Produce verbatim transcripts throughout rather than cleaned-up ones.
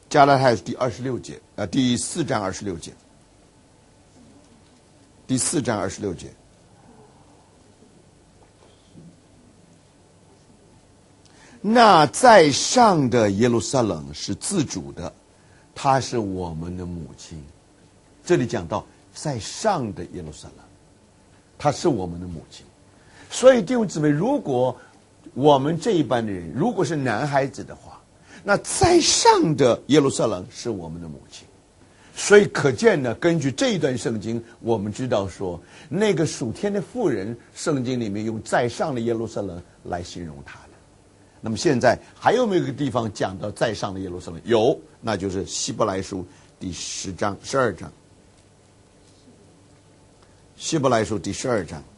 加拉太书第二十六节，呃，第四章二十六节，第四章二十六节。那在上的耶路撒冷是自主的，她是我们的母亲。这里讲到在上的耶路撒冷，她是我们的母亲。所以弟兄姊妹，如果我们这一班的人如果是男孩子的话，那在上的耶路撒冷是我们的母亲。所以可见呢，根据这一段圣经，我们知道说那个属天的妇人，圣经里面用在上的耶路撒冷来形容她的。那么现在还有没有一个地方讲到在上的耶路撒冷？有，那就是希伯来书第十章十二章。希伯来书第十二章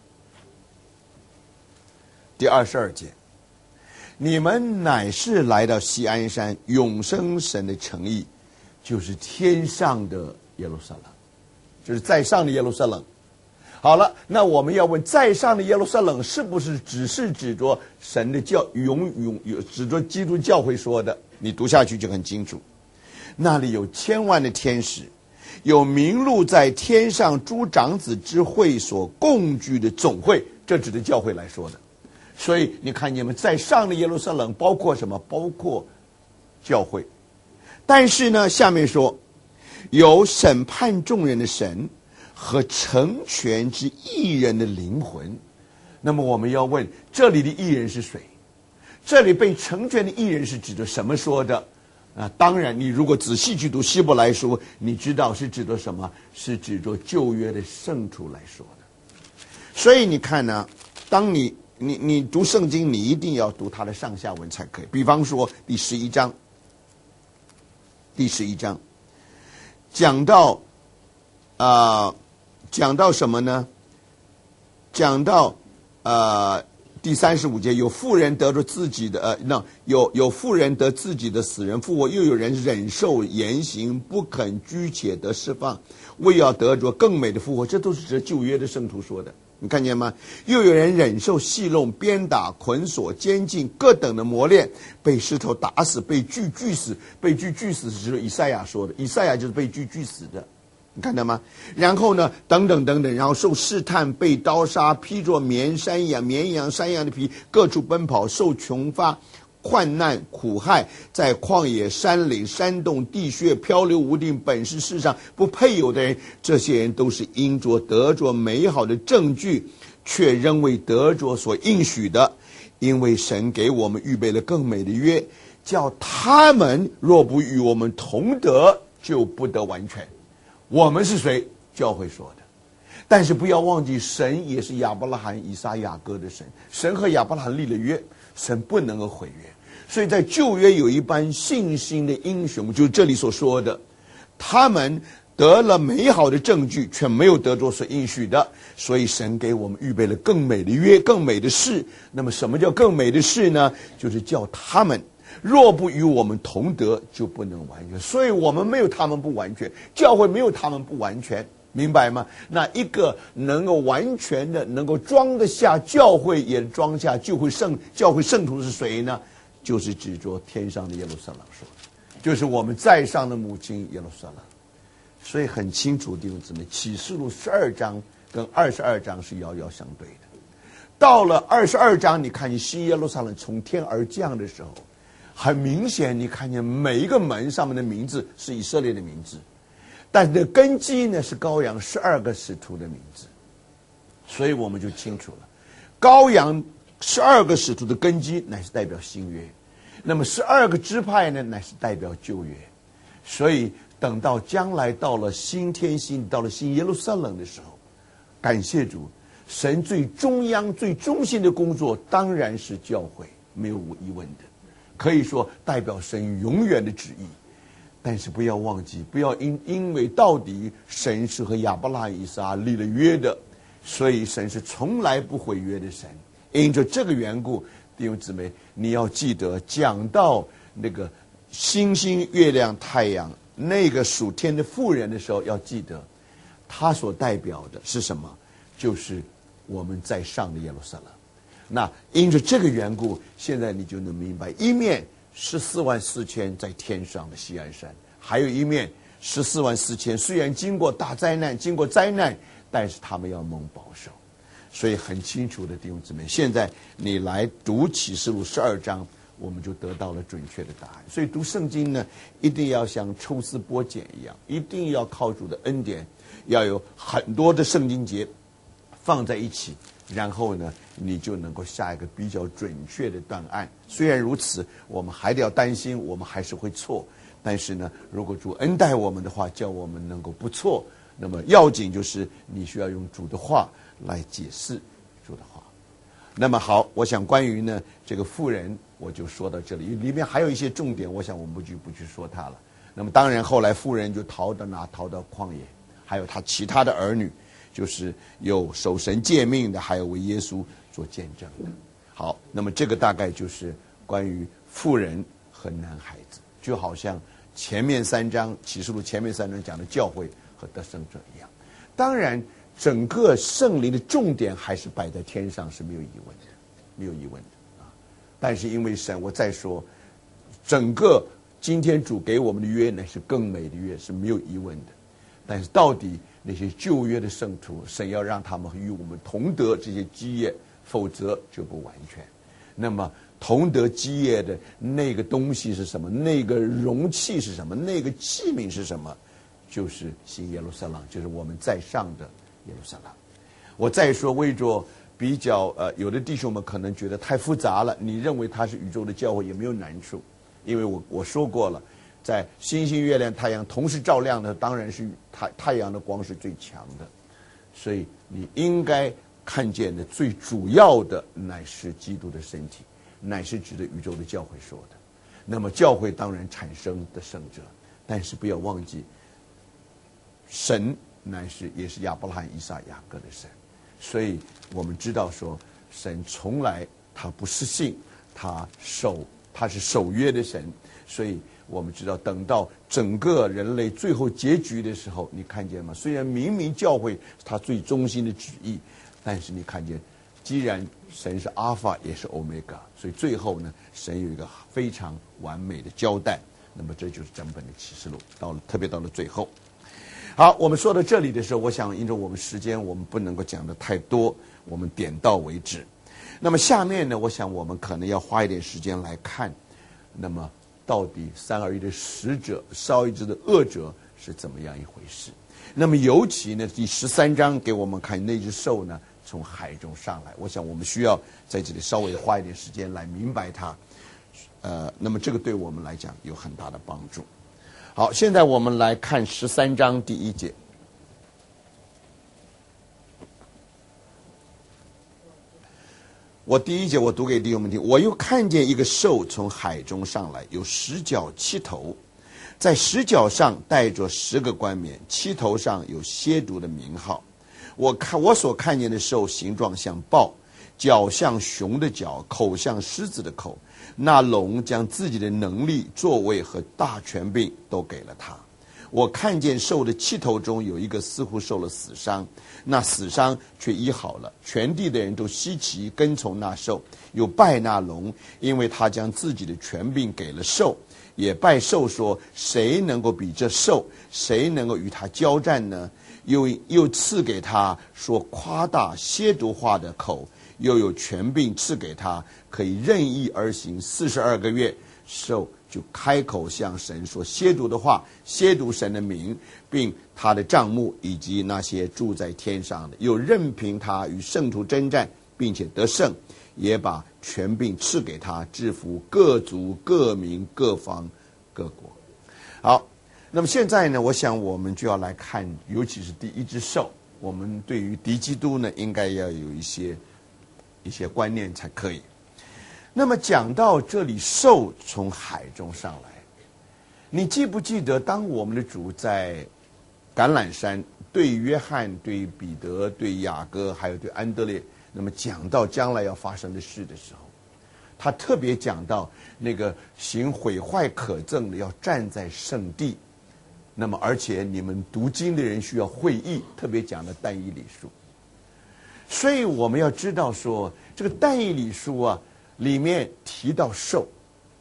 第二十二节，你们乃是来到锡安山永生神的城邑，就是天上的耶路撒冷，就是在上的耶路撒冷。好了，那我们要问，在上的耶路撒冷是不是只是指着神的教永永有指着基督教会说的？你读下去就很清楚。那里有千万的天使，有名录在天上诸长子之会所共聚的总会，这指的教会来说的。所以你看见没，在上的耶路撒冷包括什么？包括教会。但是呢，下面说有审判众人的神和成全之义人的灵魂。那么我们要问，这里的义人是谁？这里被成全的义人是指着什么说的啊？当然你如果仔细去读希伯来书，你知道是指着什么？是指着旧约的圣徒来说的。所以你看呢，当你你你读圣经，你一定要读它的上下文才可以。比方说第十一章第十一章讲到啊、呃讲到什么呢？讲到呃第三十五节，有妇人得着自己的呃，那有有妇人得自己的死人复活，又有人忍受严刑不肯居且得释放，为要得着更美的复活。这都是指旧约的圣徒说的，你看见吗？又有人忍受戏弄、鞭打、捆锁、监禁各等的磨练，被石头打死，被锯锯死。被锯锯死是以赛亚说的，以赛亚就是被锯锯死的。你看到吗？然后呢，等等等等，然后受试探，被刀杀，披着绵山羊、绵羊、山羊的皮，各处奔跑，受穷乏、患难、苦害，在旷野、山岭、山洞、地穴漂流无定，本是世上不配有的人。这些人都是因着得着美好的证据，却仍未得着所应许的，因为神给我们预备了更美的约，叫他们若不与我们同得，就不得完全。我们是谁？教会说的。但是不要忘记，神也是亚伯拉罕、以撒、雅各的神。神和亚伯拉罕立了约，神不能够毁约。所以在旧约有一班信心的英雄，就是这里所说的，他们得了美好的证据，却没有得着所应许的，所以神给我们预备了更美的约、更美的事。那么什么叫更美的事呢？就是叫他们若不与我们同得，就不能完全。所以我们没有他们不完全，教会没有他们不完全，明白吗？那一个能够完全的能够装得下教会，也装下就会圣教会圣徒是谁呢？就是指着天上的耶路撒冷说，就是我们在上的母亲耶路撒冷。所以很清楚弟兄姊妹，启示录十二章跟二十二章是遥遥相对的。到了二十二章，你看见新耶路撒冷从天而降的时候，很明显你看见每一个门上面的名字是以色列的名字，但是根基呢是羔羊十二个使徒的名字。所以我们就清楚了，羔羊十二个使徒的根基乃是代表新约，那么十二个支派呢乃是代表旧约。所以等到将来到了新天新到了新耶路撒冷的时候，感谢主，神最中央最中心的工作当然是教会，没有疑问的，可以说代表神永远的旨意。但是不要忘记，不要因因为到底神是和亚伯拉罕、以撒立了约的，所以神是从来不毁约的神。因着这个缘故，弟兄姊妹，你要记得，讲到那个星星、月亮、太阳那个属天的妇人的时候，要记得他所代表的是什么？就是我们在上的耶路撒冷。那因着这个缘故，现在你就能明白，一面十四万四千在天上的锡安山，还有一面十四万四千虽然经过大灾难，经过灾难，但是他们要蒙保守。所以很清楚的弟兄姊妹，现在你来读启示录十二章，我们就得到了准确的答案。所以读圣经呢，一定要像抽丝剥茧一样，一定要靠主的恩典，要有很多的圣经节放在一起，然后呢，你就能够下一个比较准确的断案。虽然如此，我们还得要担心，我们还是会错。但是呢，如果主恩待我们的话，叫我们能够不错，那么要紧就是你需要用主的话来解释主的话。那么好，我想关于呢这个妇人，我就说到这里，里面还有一些重点，我想我们不去不去说它了。那么当然后来妇人就逃到哪？逃到旷野，还有他其他的儿女，就是有守神诫命的，还有为耶稣做见证的。好，那么这个大概就是关于妇人和男孩子，就好像前面三章启示录前面三章讲的教会和得胜者一样。当然整个圣灵的重点还是摆在天上，是没有疑问的，没有疑问的啊。但是因为神，我再说，整个今天主给我们的约呢是更美的约，是没有疑问的。但是到底那些旧约的圣徒，神要让他们与我们同得这些基业，否则就不完全。那么同得基业的那个东西是什么？那个容器是什么？那个器皿是什么？就是新耶路撒冷，就是我们在上的耶路撒冷。我再说，为着比较呃，有的弟兄们可能觉得太复杂了，你认为它是宇宙的教会也没有难处，因为我我说过了，在星星、月亮、太阳同时照亮的，当然是太太阳的光是最强的，所以你应该看见的最主要的乃是基督的身体，乃是指的宇宙的教会说的。那么教会当然产生的圣者，但是不要忘记，神乃是也是亚伯拉罕、以撒、雅各的神，所以我们知道说，神从来他不失信，他守他是守约的神，所以我们知道，等到整个人类最后结局的时候，你看见吗？虽然明明教会他最中心的旨意，但是你看见，既然神是阿法也是欧米伽，所以最后呢，神有一个非常完美的交代。那么这就是整本的启示录，到了特别到了最后。好，我们说到这里的时候，我想因着我们时间，我们不能够讲的太多，我们点到为止。那么下面呢，我想我们可能要花一点时间来看，那么到底三而一的使者、烧一支的恶者是怎么样一回事？那么尤其呢，第十三章给我们看那只兽呢从海中上来，我想我们需要在这里稍微花一点时间来明白它。呃，那么这个对我们来讲有很大的帮助。好，现在我们来看十三章第一节。我第一节我读给弟兄们听。我又看见一个兽从海中上来，有十角七头，在十角上带着十个冠冕，七头上有蝎毒的名号。我看我所看见的兽形状像豹，脚像熊的脚，口像狮子的口。那龙将自己的能力、作为和大权柄都给了他。我看见兽的七头中有一个似乎受了死伤，那死伤却医好了。全地的人都稀奇，跟从那兽，又拜那龙，因为他将自己的权柄给了兽，也拜兽说：谁能够比这兽？谁能够与他交战呢？又又赐给他说夸大亵渎话的口，又有权柄赐给他，可以任意而行四十二个月。兽就开口向神说亵渎的话，亵渎神的名，并他的帐幕以及那些住在天上的，又任凭他与圣徒征战，并且得胜，也把权柄赐给他，制服各族各民各方各国。好，那么现在呢，我想我们就要来看，尤其是第一只兽，我们对于敌基督呢，应该要有一些一些观念才可以。那么讲到这里，兽从海中上来，你记不记得当我们的主在橄榄山对约翰、对彼得、对雅各还有对安德烈，那么讲到将来要发生的事的时候，他特别讲到那个行毁坏可憎的要站在圣地，那么而且你们读经的人需要会意，特别讲的但以理书。所以我们要知道说，这个但以理书啊里面提到兽，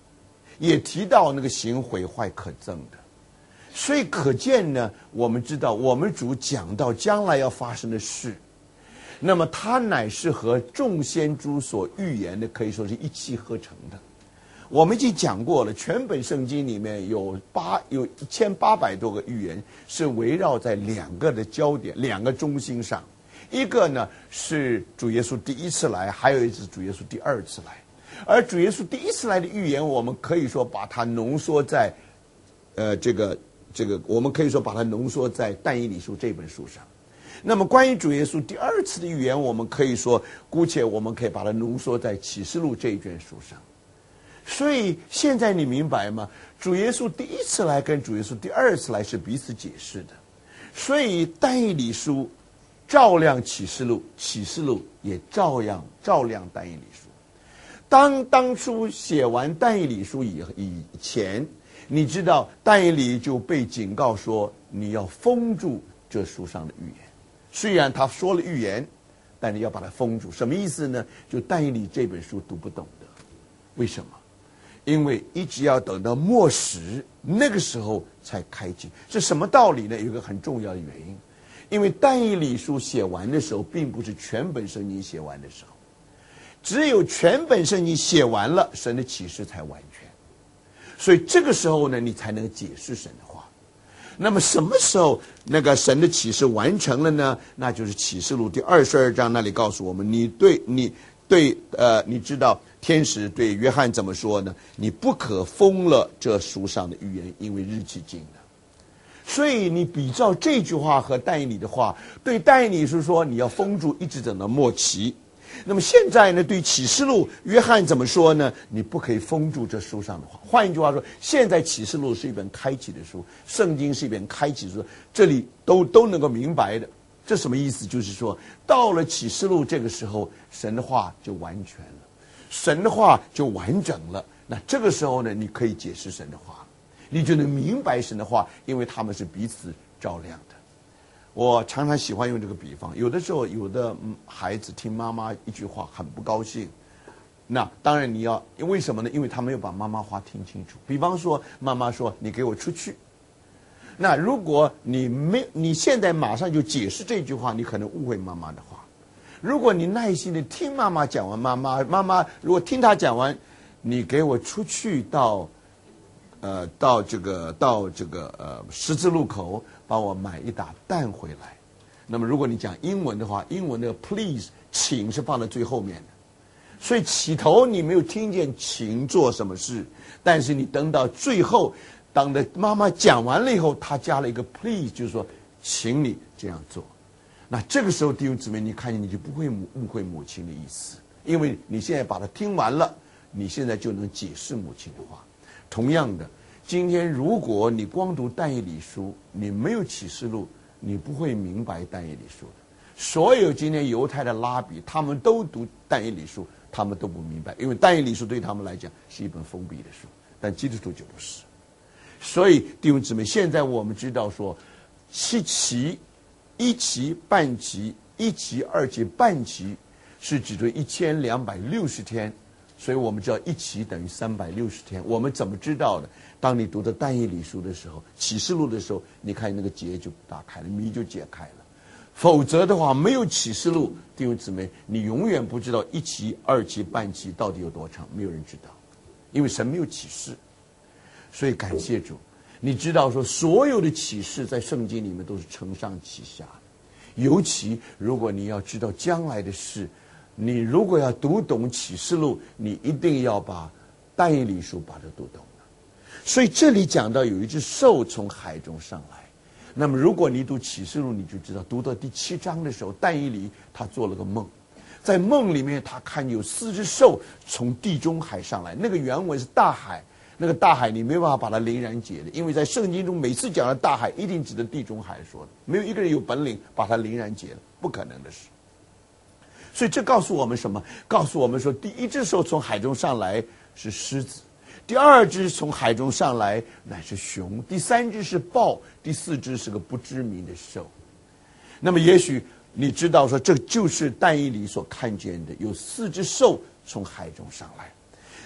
也提到那个行毁坏可憎的。所以可见呢，我们知道我们主讲到将来要发生的事，那么他乃是和众先知所预言的可以说是一气呵成的。我们已经讲过了，全本圣经里面有八有一千八百多个预言是围绕在两个的焦点、两个中心上。一个呢是主耶稣第一次来，还有一次主耶稣第二次来。而主耶稣第一次来的预言，我们可以说把它浓缩在，呃，这个这个，我们可以说把它浓缩在但以理书这本书上。那么关于主耶稣第二次的预言，我们可以说，姑且我们可以把它浓缩在启示录这一卷书上。所以现在你明白吗？主耶稣第一次来跟主耶稣第二次来是彼此解释的。所以但以理书照亮启示录，启示录也照样照亮但以理书。当当初写完但以理书以以前，你知道但以理就被警告说，你要封住这书上的预言。虽然他说了预言，但你要把它封住。什么意思呢？就但以理这本书读不懂的。为什么？因为一直要等到末时，那个时候才开启。是什么道理呢？有一个很重要的原因，因为但以理书写完的时候，并不是全本圣经写完的时候，只有全本圣经写完了，神的启示才完全。所以这个时候呢，你才能解释神的话。那么什么时候那个神的启示完成了呢？那就是启示录第二十二章那里告诉我们，你对你对呃，你知道天使对约翰怎么说呢？你不可封了这书上的预言，因为日期近了。所以你比照这句话和但以理的话，对但以理是说你要封住，一直等到末期。那么现在呢，对启示录约翰怎么说呢？你不可以封住这书上的话。换一句话说，现在启示录是一本开启的书，圣经是一本开启的书，这里都都能够明白的。这什么意思？就是说到了启示录这个时候，神的话就完全了，神的话就完整了。那这个时候呢，你可以解释神的话，你就能明白神的话，因为他们是彼此照亮的。我常常喜欢用这个比方，有的时候有的孩子听妈妈一句话很不高兴，那当然你要为什么呢？因为他没有把妈妈话听清楚。比方说妈妈说你给我出去，那如果你没你现在马上就解释这句话，你可能误会妈妈的话。如果你耐心的听妈妈讲完，妈妈妈妈如果听她讲完，你给我出去到呃到这个到这个呃十字路口帮我买一打蛋回来。那么如果你讲英文的话，英文的 please 请是放在最后面的，所以起头你没有听见请做什么事，但是你等到最后，当的妈妈讲完了以后，她加了一个 please， 就是说请你这样做。那这个时候弟兄姊妹，你看见你就不会误会母亲的意思，因为你现在把它听完了，你现在就能解释母亲的话。同样的，今天如果你光读但以理书，你没有启示录，你不会明白但以理书的。所有今天犹太的拉比，他们都读但以理书，他们都不明白，因为但以理书对他们来讲是一本封闭的书，但基督徒就不是。所以弟兄姊妹，现在我们知道说，七期、一期、半期、一期、二期、半期是指对一千两百六十天。所以我们知道一期等于三百六十天。我们怎么知道的？当你读的但以理书的时候，启示录的时候，你看那个结就打开了，谜就解开了。否则的话，没有启示录，弟兄姊妹，你永远不知道一期、二期、半期到底有多长，没有人知道，因为神没有启示。所以感谢主，你知道说所有的启示在圣经里面都是承上启下的，尤其如果你要知道将来的事，你如果要读懂启示录，你一定要把但以理书把它读懂了。所以这里讲到有一只兽从海中上来，那么如果你读启示录，你就知道读到第七章的时候，但以理他做了个梦，在梦里面他看有四只兽从地中海上来，那个原文是大海，那个大海你没办法把它凌然解的，因为在圣经中每次讲的大海一定指的地中海说的，没有一个人有本领把它凌然解的，不可能的事。所以这告诉我们什么？告诉我们说，第一只兽从海中上来是狮子，第二只从海中上来乃是熊，第三只是豹，第四只是个不知名的兽。那么也许你知道说，这就是但以理所看见的，有四只兽从海中上来。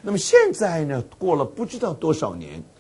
那么现在呢，过了不知道多少年，